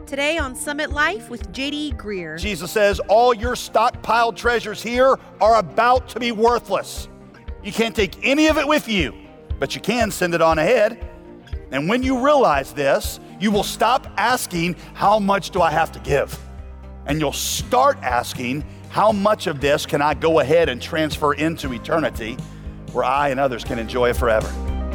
Today on Summit Life with J.D. Greear. Jesus says, all your stockpiled treasures here are about to be worthless. You can't take any of it with you, but you can send it on ahead. And when you realize this, you will stop asking, how much do I have to give? And you'll start asking, how much of this can I go ahead and transfer into eternity where I and others can enjoy it forever?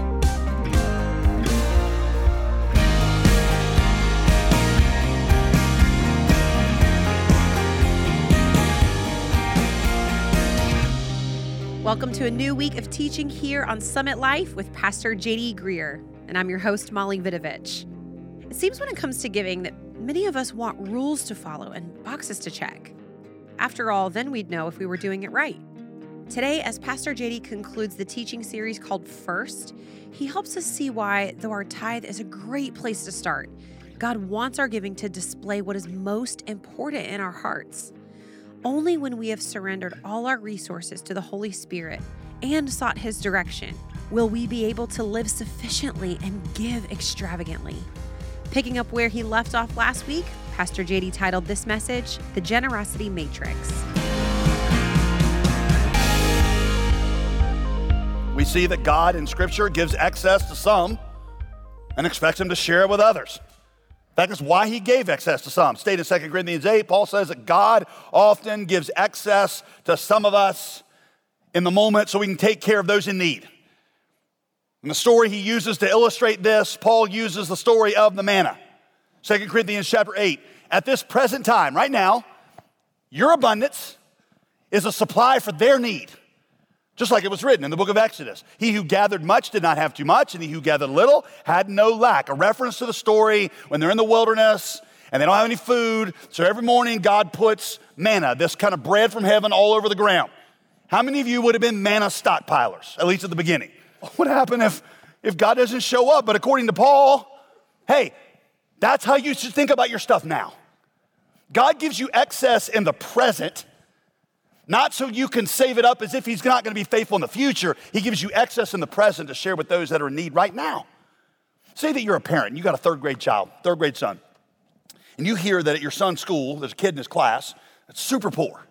Welcome to a new week of teaching here on Summit Life with Pastor J.D. Greear, and I'm your host, Molly Vidovich. It seems when it comes to giving that many of us want rules to follow and boxes to check. After all, then we'd know if we were doing it right. Today, as Pastor J.D. concludes the teaching series called First, he helps us see why, though our tithe is a great place to start, God wants our giving to display what is most important in our hearts. Only when we have surrendered all our resources to the Holy Spirit and sought His direction will we be able to live sufficiently and give extravagantly. Picking up where he left off last week, Pastor J.D. titled this message, The Generosity Matrix. We see that God in Scripture gives excess to some and expects them to share it with others. In fact, that's why he gave excess to some. Stated in 2 Corinthians 8, Paul says that God often gives excess to some of us in the moment so we can take care of those in need. And the story he uses to illustrate this, Paul uses the story of the manna. 2 Corinthians chapter 8, at this present time, right now, your abundance is a supply for their need. Just like it was written in the book of Exodus. He who gathered much did not have too much, and he who gathered little had no lack. A reference to the story when they're in the wilderness and they don't have any food. So every morning God puts manna, this kind of bread from heaven, all over the ground. How many of you would have been manna stockpilers, at least at the beginning? What would happen if God doesn't show up? But according to Paul, hey, that's how you should think about your stuff now. God gives you excess in the present, not so you can save it up as if he's not going to be faithful in the future. He gives you excess in the present to share with those that are in need right now. Say that you're a parent, you got a third grade son, and you hear that at your son's school, there's a kid in his class that's super poor.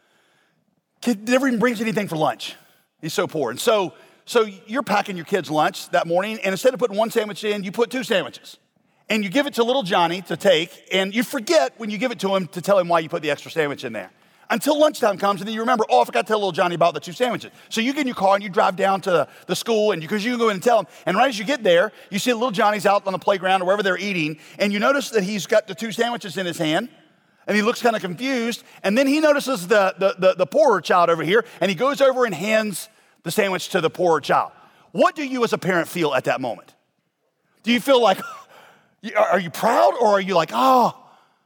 Kid never even brings anything for lunch. He's so poor. And so you're packing your kid's lunch that morning, and instead of putting one sandwich in, you put two sandwiches. And you give it to little Johnny to take, and you forget when you give it to him to tell him why you put the extra sandwich in there. Until lunchtime comes, and then you remember, I forgot to tell little Johnny about the two sandwiches. So you get in your car and you drive down to the school, and because you can go in and tell him. And right as you get there, you see little Johnny's out on the playground or wherever they're eating, and you notice that he's got the two sandwiches in his hand, and he looks kind of confused. And then he notices the poorer child over here, and he goes over and hands the sandwich to the poorer child. What do you as a parent feel at that moment? Do you feel like, are you proud, or are you like, oh,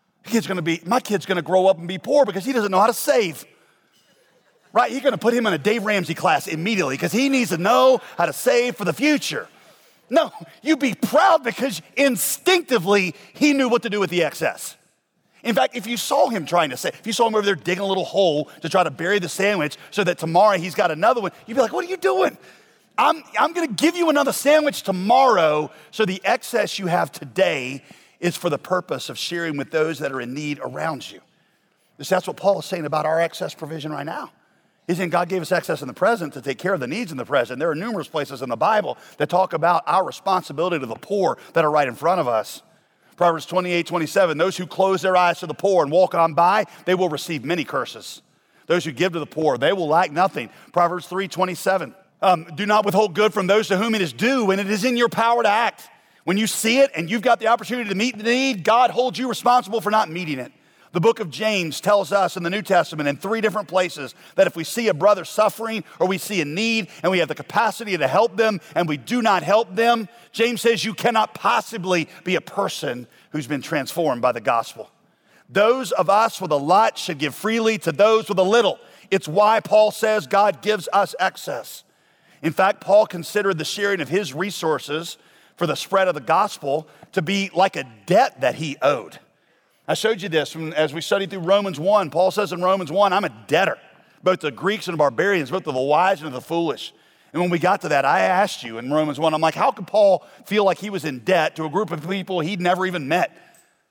my kid's gonna grow up and be poor because he doesn't know how to save. Right? You're gonna put him in a Dave Ramsey class immediately because he needs to know how to save for the future. No, you be proud because instinctively he knew what to do with the excess. In fact, if you saw him trying to save, if you saw him over there digging a little hole to try to bury the sandwich so that tomorrow he's got another one, you'd be like, what are you doing? I'm gonna give you another sandwich tomorrow so the excess you have today is for the purpose of sharing with those that are in need around you. That's what Paul is saying about our excess provision right now. He's saying God gave us excess in the present to take care of the needs in the present. There are numerous places in the Bible that talk about our responsibility to the poor that are right in front of us. Proverbs 28:27, those who close their eyes to the poor and walk on by, they will receive many curses. Those who give to the poor, they will lack nothing. Proverbs 3:27, do not withhold good from those to whom it is due when it is in your power to act. When you see it and you've got the opportunity to meet the need, God holds you responsible for not meeting it. The book of James tells us in the New Testament in 3 different places that if we see a brother suffering or we see a need and we have the capacity to help them and we do not help them, James says you cannot possibly be a person who's been transformed by the gospel. Those of us with a lot should give freely to those with a little. It's why Paul says God gives us excess. In fact, Paul considered the sharing of his resources for the spread of the gospel to be like a debt that he owed. I showed you this as we studied through Romans 1. Paul says in Romans 1, I'm a debtor, both to Greeks and barbarians, both to the wise and to the foolish. And when we got to that, I asked you in Romans 1, I'm like, how could Paul feel like he was in debt to a group of people he'd never even met?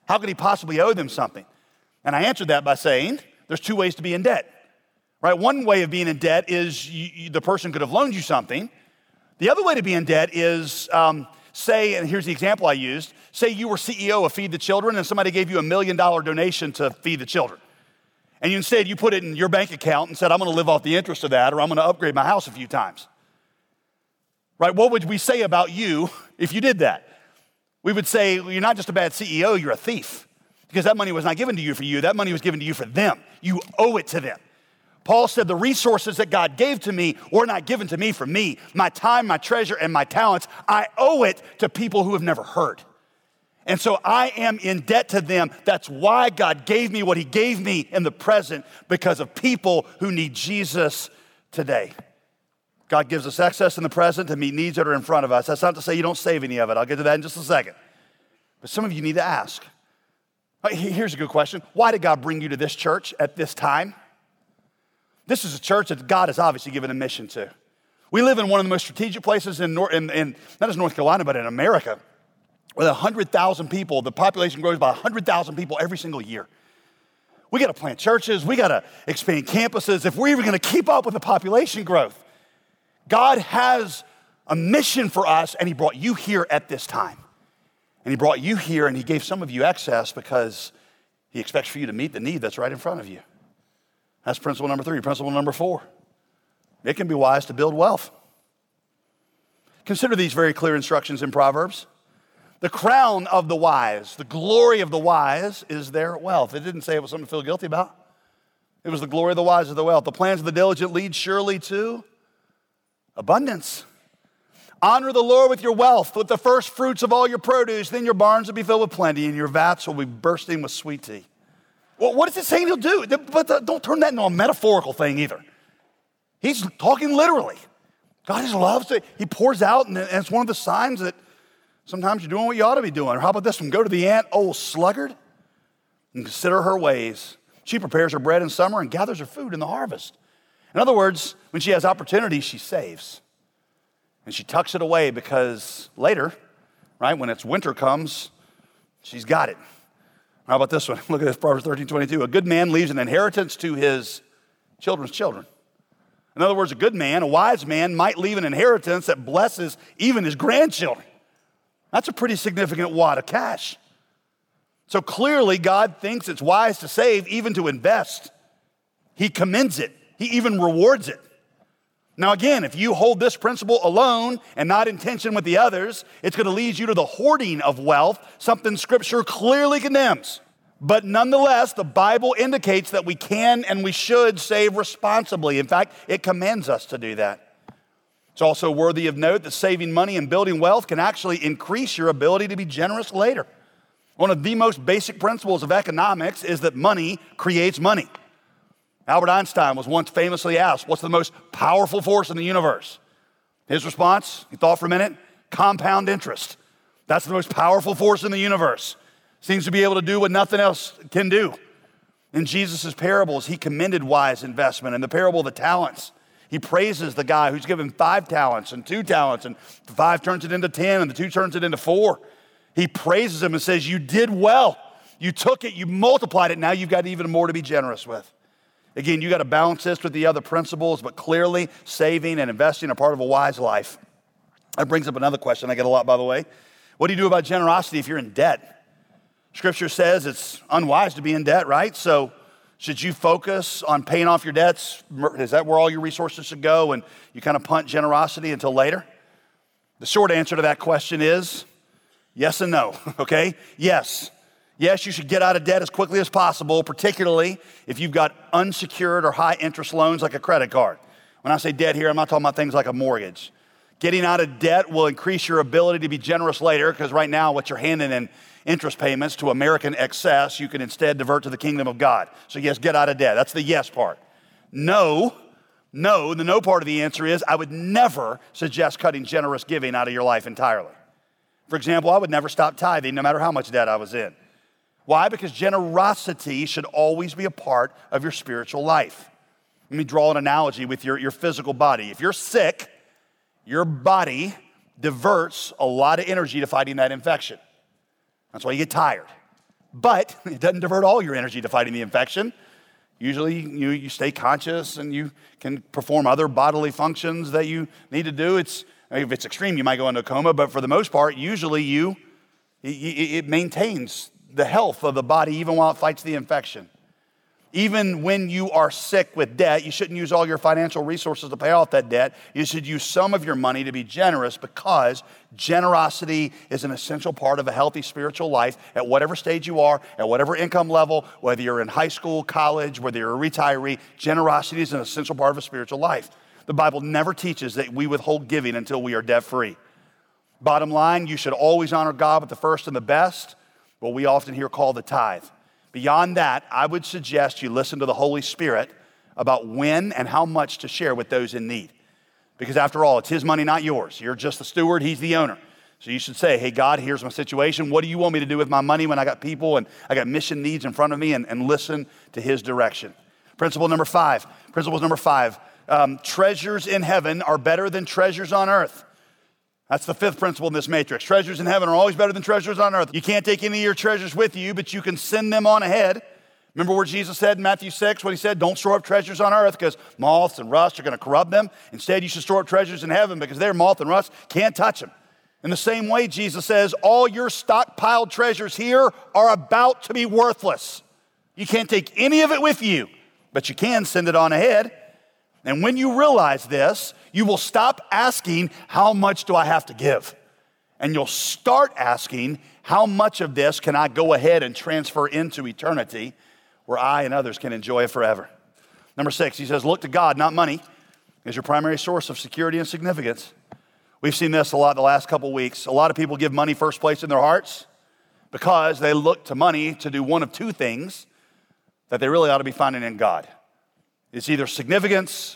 How could he possibly owe them something? And I answered that by saying, there's two ways to be in debt, right? One way of being in debt is the person could have loaned you something. The other way to be in debt is, say, and here's the example I used, say you were CEO of Feed the Children and somebody gave you $1 million donation to Feed the Children. And instead you put it in your bank account and said, I'm gonna live off the interest of that, or I'm gonna upgrade my house a few times. Right, what would we say about you if you did that? We would say, well, you're not just a bad CEO, you're a thief. Because that money was not given to you for you, that money was given to you for them. You owe it to them. Paul said the resources that God gave to me were not given to me for me. My time, my treasure, and my talents, I owe it to people who have never heard. And so I am in debt to them. That's why God gave me what he gave me in the present, because of people who need Jesus today. God gives us access in the present to meet needs that are in front of us. That's not to say you don't save any of it. I'll get to that in just a second. But some of you need to ask. Here's a good question. Why did God bring you to this church at this time? This is a church that God has obviously given a mission to. We live in one of the most strategic places in not just North Carolina, but in America. With 100,000 people, the population grows by 100,000 people every single year. We got to plant churches. We got to expand campuses if we're even going to keep up with the population growth. God has a mission for us, and he brought you here at this time. And he brought you here, and he gave some of you access because he expects for you to meet the need that's right in front of you. That's principle number 3. Principle number 4. It can be wise to build wealth. Consider these very clear instructions in Proverbs. The crown of the wise, the glory of the wise is their wealth. It didn't say it was something to feel guilty about. It was the glory of the wise is the wealth. The plans of the diligent lead surely to abundance. Honor the Lord with your wealth, with the first fruits of all your produce. Then your barns will be filled with plenty, and your vats will be bursting with sweet tea. Well, what is it saying he'll do? But don't turn that into a metaphorical thing either. He's talking literally. God just loves it. He pours out, and it's one of the signs that sometimes you're doing what you ought to be doing. Or how about this one? Go to the ant, oh sluggard, and consider her ways. She prepares her bread in summer and gathers her food in the harvest. In other words, when she has opportunity, she saves. And she tucks it away because later, right, when it's winter comes, she's got it. How about this one? Look at this, Proverbs 13:22. A good man leaves an inheritance to his children's children. In other words, a good man, a wise man, might leave an inheritance that blesses even his grandchildren. That's a pretty significant wad of cash. So clearly, God thinks it's wise to save, even to invest. He commends it. He even rewards it. Now again, if you hold this principle alone and not in tension with the others, it's going to lead you to the hoarding of wealth, something Scripture clearly condemns. But nonetheless, the Bible indicates that we can and we should save responsibly. In fact, it commands us to do that. It's also worthy of note that saving money and building wealth can actually increase your ability to be generous later. One of the most basic principles of economics is that money creates money. Albert Einstein was once famously asked, what's the most powerful force in the universe? His response, he thought for a minute, compound interest. That's the most powerful force in the universe. Seems to be able to do what nothing else can do. In Jesus' parables, he commended wise investment. In the parable of the talents, he praises the guy who's given 5 talents and 2 talents, and the 5 turns it into 10, and the 2 turns it into 4. He praises him and says, you did well. You took it, you multiplied it, now you've got even more to be generous with. Again, you got to balance this with the other principles, but clearly saving and investing are part of a wise life. That brings up another question I get a lot, by the way. What do you do about generosity if you're in debt? Scripture says it's unwise to be in debt, right? So should you focus on paying off your debts? Is that where all your resources should go, and you kind of punt generosity until later? The short answer to that question is yes and no, okay? Yes. Yes, you should get out of debt as quickly as possible, particularly if you've got unsecured or high interest loans like a credit card. When I say debt here, I'm not talking about things like a mortgage. Getting out of debt will increase your ability to be generous later, because right now what you're handing in interest payments to American excess, you can instead divert to the kingdom of God. So yes, get out of debt. That's the yes part. No, the no part of the answer is I would never suggest cutting generous giving out of your life entirely. For example, I would never stop tithing no matter how much debt I was in. Why? Because generosity should always be a part of your spiritual life. Let me draw an analogy with your physical body. If you're sick, your body diverts a lot of energy to fighting that infection. That's why you get tired. but it doesn't divert all your energy to fighting the infection. Usually you stay conscious and you can perform other bodily functions that you need to do. If it's extreme, you might go into a coma, but for the most part, usually it maintains the health of the body even while it fights the infection. Even when you are sick with debt, you shouldn't use all your financial resources to pay off that debt. You should use some of your money to be generous, because generosity is an essential part of a healthy spiritual life at whatever stage you are, at whatever income level, whether you're in high school, college, whether you're a retiree. Generosity is an essential part of a spiritual life. The Bible never teaches that we withhold giving until we are debt-free. Bottom line, you should always honor God with the first and the best, what we often hear called the tithe. Beyond that, I would suggest you listen to the Holy Spirit about when and how much to share with those in need. Because after all, it's His money, not yours. You're just the steward, He's the owner. So you should say, hey, God, here's my situation. What do you want me to do with my money when I got people and I got mission needs in front of me, and listen to His direction. Principle number five, treasures in heaven are better than treasures on earth. That's the fifth principle in this matrix. Treasures in heaven are always better than treasures on earth. You can't take any of your treasures with you, but you can send them on ahead. Remember what Jesus said in Matthew 6 when He said, don't store up treasures on earth because moths and rust are going to corrupt them. Instead, you should store up treasures in heaven because their moth and rust can't touch them. In the same way, Jesus says, all your stockpiled treasures here are about to be worthless. You can't take any of it with you, but you can send it on ahead. And when you realize this, you will stop asking, how much do I have to give? And you'll start asking, how much of this can I go ahead and transfer into eternity where I and others can enjoy it forever? Number 6, he says, look to God, not money, as your primary source of security and significance. We've seen this a lot the last couple weeks. A lot of people give money first place in their hearts because they look to money to do one of two things that they really ought to be finding in God. It's either significance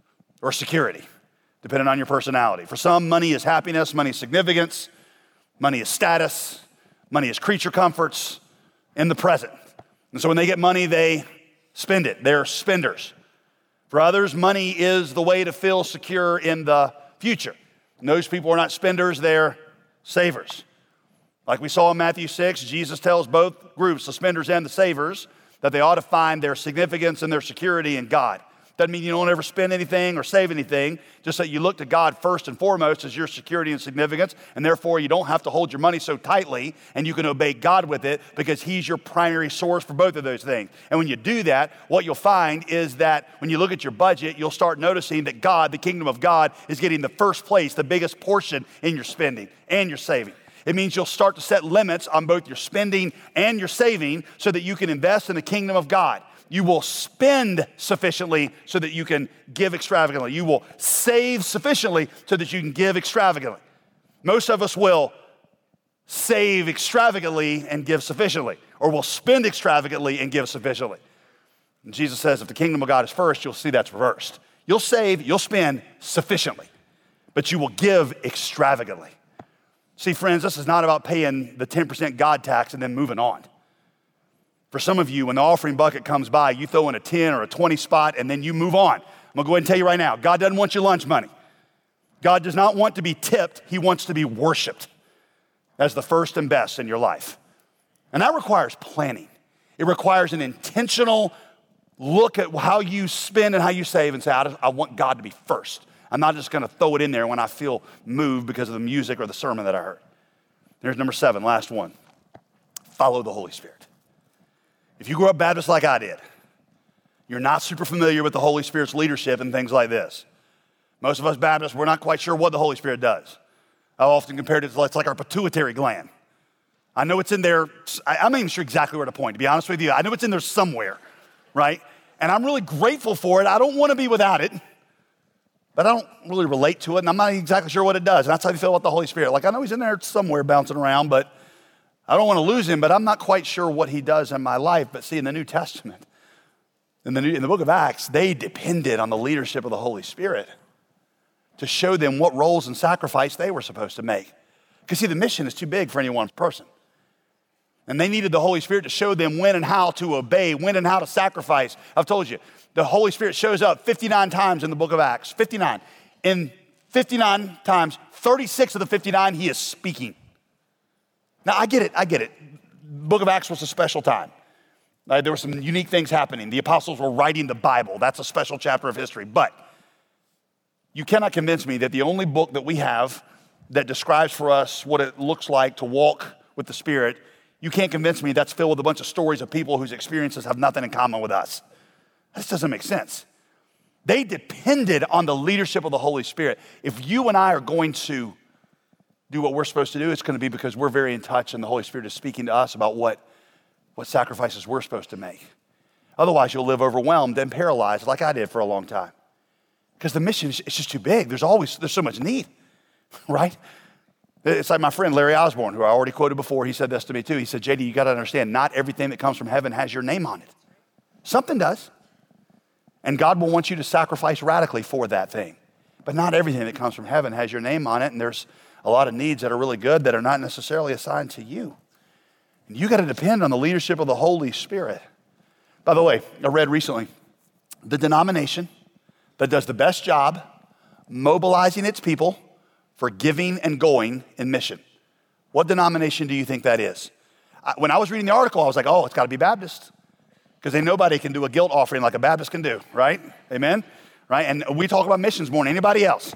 or security, depending on your personality. For some, money is happiness, money is significance, money is status, money is creature comforts in the present. And so when they get money, they spend it. They're spenders. For others, money is the way to feel secure in the future. And those people are not spenders, they're savers. Like we saw in Matthew 6, Jesus tells both groups, the spenders and the savers, that they ought to find their significance and their security in God. Doesn't mean you don't ever spend anything or save anything, just that you look to God first and foremost as your security and significance, and therefore you don't have to hold your money so tightly, and you can obey God with it because He's your primary source for both of those things. And when you do that, what you'll find is that when you look at your budget, you'll start noticing that God, the kingdom of God, is getting the first place, the biggest portion in your spending and your saving. It means you'll start to set limits on both your spending and your saving so that you can invest in the kingdom of God. You will spend sufficiently so that you can give extravagantly. You will save sufficiently so that you can give extravagantly. Most of us will save extravagantly and give sufficiently, or will spend extravagantly and give sufficiently. And Jesus says if the kingdom of God is first, you'll see that's reversed. You'll save, you'll spend sufficiently, but you will give extravagantly. See, friends, this is not about paying the 10% God tax and then moving on. For some of you, when the offering bucket comes by, you throw in a 10 or a 20 spot and then you move on. I'm gonna go ahead and tell you right now, God doesn't want your lunch money. God does not want to be tipped, He wants to be worshiped as the first and best in your life. And that requires planning. It requires an intentional look at how you spend and how you save and say, I want God to be first. I'm not just gonna throw it in there when I feel moved because of the music or the sermon that I heard. There's number 7, last one. Follow the Holy Spirit. If you grew up Baptist like I did, you're not super familiar with the Holy Spirit's leadership and things like this. Most of us Baptists, we're not quite sure what the Holy Spirit does. I often compared it to it's like our pituitary gland. I know it's in there. I'm not even sure exactly where to point, to be honest with you. I know it's in there somewhere, right? And I'm really grateful for it. I don't want to be without it, but I don't really relate to it, and I'm not exactly sure what it does. And that's how you feel about the Holy Spirit. Like, I know He's in there somewhere bouncing around, but I don't want to lose Him, but I'm not quite sure what He does in my life. But see, in the New Testament, in the book of Acts, they depended on the leadership of the Holy Spirit to show them what roles and sacrifice they were supposed to make. Because see, the mission is too big for any one person. And they needed the Holy Spirit to show them when and how to obey, when and how to sacrifice. I've told you, the Holy Spirit shows up 59 times in the book of Acts, 59. In 59 times, 36 of the 59, He is speaking. Now, I get it. book of Acts was a special time. There were some unique things happening. The apostles were writing the Bible. That's a special chapter of history. But you cannot convince me that the only book that we have that describes for us what it looks like to walk with the Spirit, you can't convince me that's filled with a bunch of stories of people whose experiences have nothing in common with us. This doesn't make sense. They depended on the leadership of the Holy Spirit. If you and I are going to do what we're supposed to do, it's going to be because we're very in touch and the Holy Spirit is speaking to us about what sacrifices we're supposed to make. Otherwise, you'll live overwhelmed and paralyzed like I did for a long time. Because the mission is just too big. There's so much need, right? It's like my friend Larry Osborne, who I already quoted before. He said this to me too. He said, JD, you got to understand, not everything that comes from heaven has your name on it. Something does. And God will want you to sacrifice radically for that thing. But not everything that comes from heaven has your name on it. And there's a lot of needs that are really good that are not necessarily assigned to you. And you got to depend on the leadership of the Holy Spirit. By the way, I read recently, the denomination that does the best job mobilizing its people for giving and going in mission. What denomination do you think that is? When I was reading the article, I was like, oh, it's got to be Baptist. Because nobody can do a guilt offering like a Baptist can do, right? Amen? Right? And we talk about missions more than anybody else.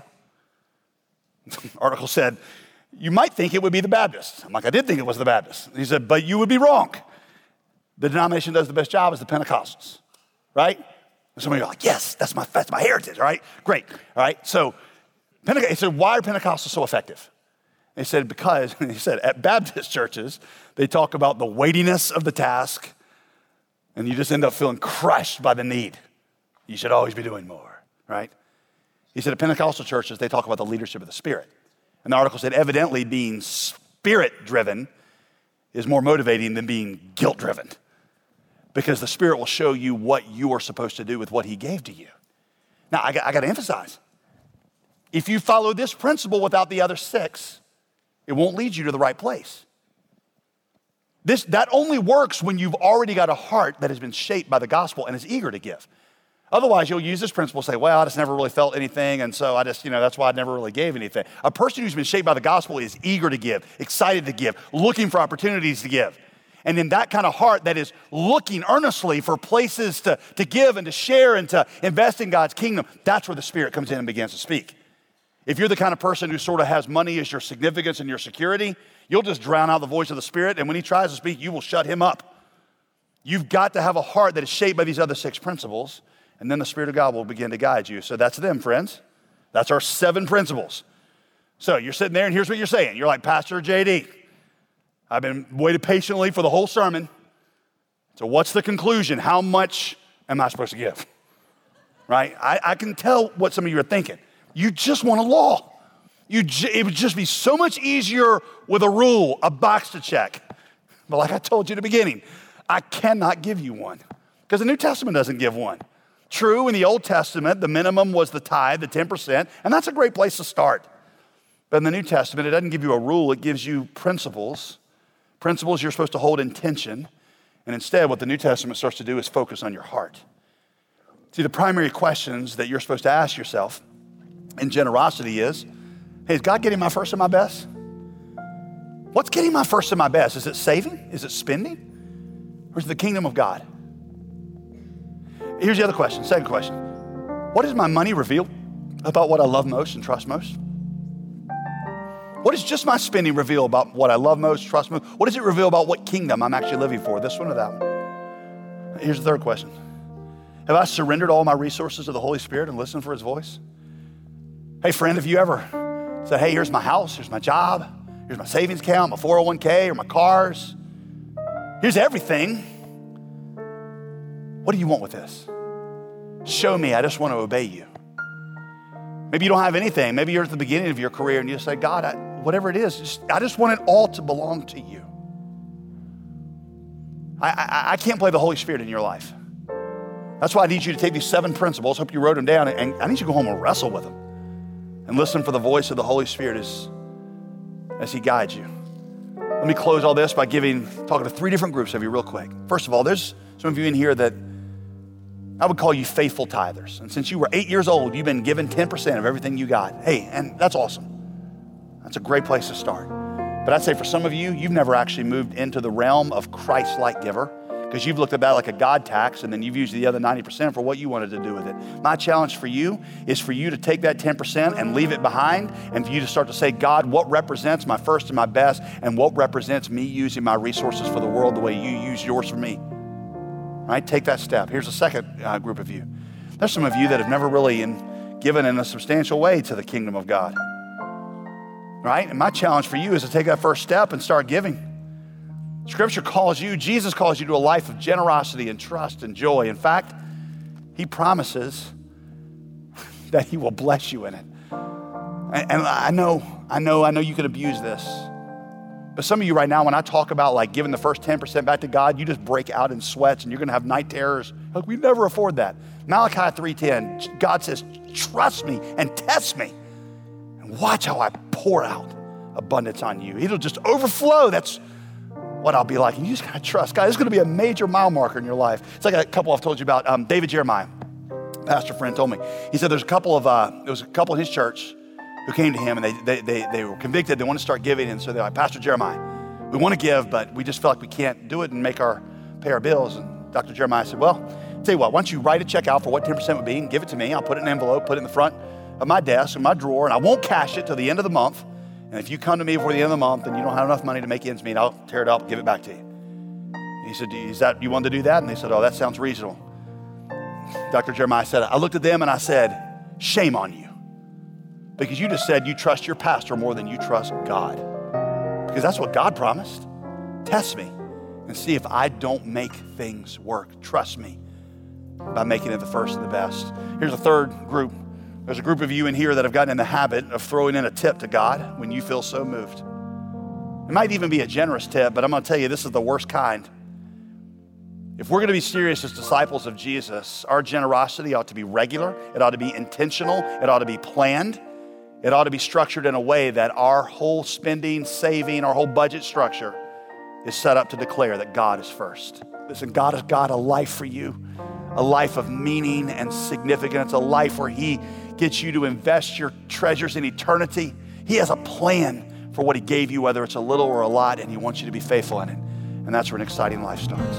The article said, you might think it would be the Baptist. I'm like, I did think it was the Baptist. He said, but you would be wrong. The denomination that does the best job is the Pentecostals, right? And some of you are like, yes, that's my heritage, all right? Great, all right? So he said, why are Pentecostals so effective? And he said, because, he said, at Baptist churches, they talk about the weightiness of the task, and you just end up feeling crushed by the need. You should always be doing more, right? He said at Pentecostal churches, they talk about the leadership of the Spirit. And the article said, evidently being Spirit-driven is more motivating than being guilt-driven. Because the Spirit will show you what you are supposed to do with what he gave to you. Now, I got to emphasize, if you follow this principle without the other 6, it won't lead you to the right place. That only works when you've already got a heart that has been shaped by the gospel and is eager to give. Otherwise, you'll use this principle and say, well, I just never really felt anything, and so I just, that's why I never really gave anything. A person who's been shaped by the gospel is eager to give, excited to give, looking for opportunities to give. And in that kind of heart that is looking earnestly for places to give and to share and to invest in God's kingdom, that's where the Spirit comes in and begins to speak. If you're the kind of person who sort of has money as your significance and your security, you'll just drown out the voice of the Spirit, and when he tries to speak, you will shut him up. You've got to have a heart that is shaped by these other 6 principles, and then the Spirit of God will begin to guide you. So that's them, friends. That's our 7 principles. So you're sitting there, and here's what you're saying. You're like, Pastor JD, I've been waiting patiently for the whole sermon. So what's the conclusion? How much am I supposed to give? Right? I can tell what some of you are thinking. You just want a law. It would just be so much easier with a rule, a box to check. But like I told you at the beginning, I cannot give you one because the New Testament doesn't give one. True, in the Old Testament, the minimum was the tithe, the 10%, and that's a great place to start. But in the New Testament, it doesn't give you a rule, it gives you principles. Principles you're supposed to hold in tension, and instead what the New Testament starts to do is focus on your heart. See, the primary questions that you're supposed to ask yourself in generosity is, hey, is God getting my first and my best? What's getting my first and my best? Is it saving? Is it spending? Or is it the kingdom of God? Here's the other question, second question. What does my money reveal about what I love most and trust most? What does just my spending reveal about what I love most, trust most? What does it reveal about what kingdom I'm actually living for, this one or that one? Here's the third question. Have I surrendered all my resources to the Holy Spirit and listened for his voice? Hey, friend, have you ever said, hey, here's my house, here's my job, here's my savings account, my 401k, or my cars. Here's everything. What do you want with this? Show me, I just want to obey you. Maybe you don't have anything. Maybe you're at the beginning of your career and you say, God, whatever it is, I just want it all to belong to you. I can't play the Holy Spirit in your life. That's why I need you to take these 7 principles, hope you wrote them down, and I need you to go home and wrestle with them and listen for the voice of the Holy Spirit as he guides you. Let me close all this by talking to 3 different groups of you real quick. First of all, there's some of you in here that I would call you faithful tithers. And since you were 8 years old, you've been given 10% of everything you got. Hey, and that's awesome. That's a great place to start. But I'd say for some of you, you've never actually moved into the realm of Christ-like giver because you've looked at that like a God tax and then you've used the other 90% for what you wanted to do with it. My challenge for you is for you to take that 10% and leave it behind and for you to start to say, God, what represents my first and my best and what represents me using my resources for the world the way you use yours for me? Right? Take that step. Here's a second group of you. There's some of you that have never really given in a substantial way to the kingdom of God. Right? And my challenge for you is to take that first step and start giving. Scripture calls you, Jesus calls you to a life of generosity and trust and joy. In fact, he promises that he will bless you in it. And I know you can abuse this. But some of you right now, when I talk about like giving the first 10% back to God, you just break out in sweats and you're gonna have night terrors. Like, we never afford that. Malachi 3:10, God says, trust me and test me and watch how I pour out abundance on you. It'll just overflow. That's what I'll be like. And you just gotta trust. God, this is gonna be a major mile marker in your life. It's like a couple I've told you about, David Jeremiah, pastor friend told me. He said there was a couple in his church who came to him and they were convicted. They want to start giving. And so they're like, Pastor Jeremiah, we want to give, but we just feel like we can't do it and pay our bills. And Dr. Jeremiah said, well, tell you what, why don't you write a check out for what 10% would be and give it to me. I'll put it in an envelope, put it in the front of my desk, in my drawer, and I won't cash it till the end of the month. And if you come to me before the end of the month and you don't have enough money to make ends meet, I'll tear it up and give it back to you. And he said, is that, you want to do that? And they said, oh, that sounds reasonable. Dr. Jeremiah said, I looked at them and I said, shame on you. Because you just said you trust your pastor more than you trust God. Because that's what God promised. Test me and see if I don't make things work. Trust me by making it the first and the best. Here's a third group. There's a group of you in here that have gotten in the habit of throwing in a tip to God when you feel so moved. It might even be a generous tip, but I'm going to tell you this is the worst kind. If we're going to be serious as disciples of Jesus, our generosity ought to be regular. It ought to be intentional. It ought to be planned. It ought to be structured in a way that our whole spending, saving, our whole budget structure is set up to declare that God is first. Listen, God has got a life for you, a life of meaning and significance, a life where he gets you to invest your treasures in eternity. He has a plan for what he gave you, whether it's a little or a lot, and he wants you to be faithful in it. And that's where an exciting life starts.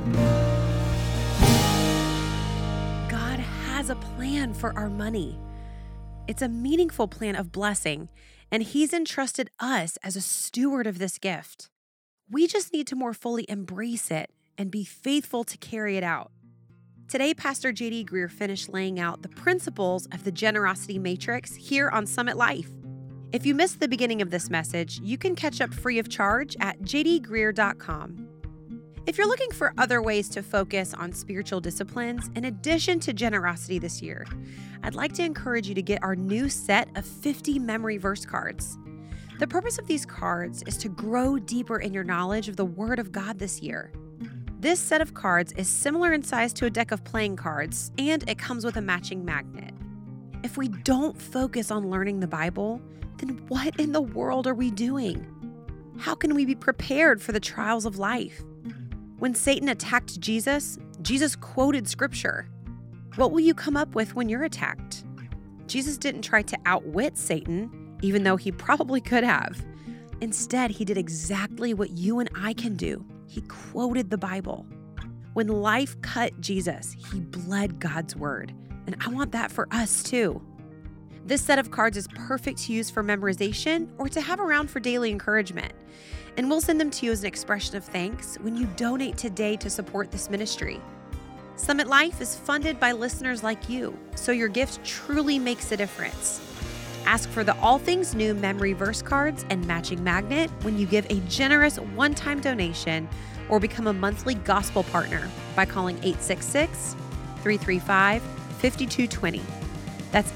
God has a plan for our money. It's a meaningful plan of blessing, and he's entrusted us as a steward of this gift. We just need to more fully embrace it and be faithful to carry it out. Today, Pastor J.D. Greear finished laying out the principles of the generosity matrix here on Summit Life. If you missed the beginning of this message, you can catch up free of charge at jdgreear.com. If you're looking for other ways to focus on spiritual disciplines in addition to generosity this year, I'd like to encourage you to get our new set of 50 memory verse cards. The purpose of these cards is to grow deeper in your knowledge of the Word of God this year. This set of cards is similar in size to a deck of playing cards, and it comes with a matching magnet. If we don't focus on learning the Bible, then what in the world are we doing? How can we be prepared for the trials of life? When Satan attacked Jesus, Jesus quoted Scripture. What will you come up with when you're attacked? Jesus didn't try to outwit Satan, even though he probably could have. Instead, he did exactly what you and I can do. He quoted the Bible. When life cut Jesus, he bled God's word. And I want that for us too. This set of cards is perfect to use for memorization or to have around for daily encouragement. And we'll send them to you as an expression of thanks when you donate today to support this ministry. Summit Life is funded by listeners like you, so your gift truly makes a difference. Ask for the All Things New memory verse cards and matching magnet when you give a generous one-time donation or become a monthly gospel partner by calling 866-335-5220. That's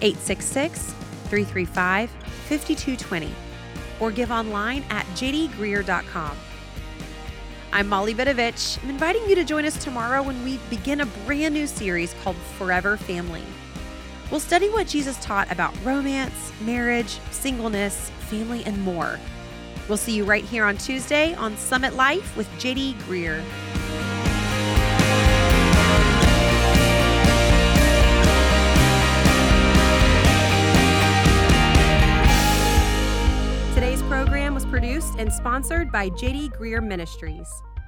866-335-5220. Or give online at jdgreear.com. I'm Molly Vidovich. I'm inviting you to join us tomorrow when we begin a brand new series called Forever Family. We'll study what Jesus taught about romance, marriage, singleness, family, and more. We'll see you right here on Tuesday on Summit Life with J.D. Greear. Today's program was produced and sponsored by J.D. Greear Ministries.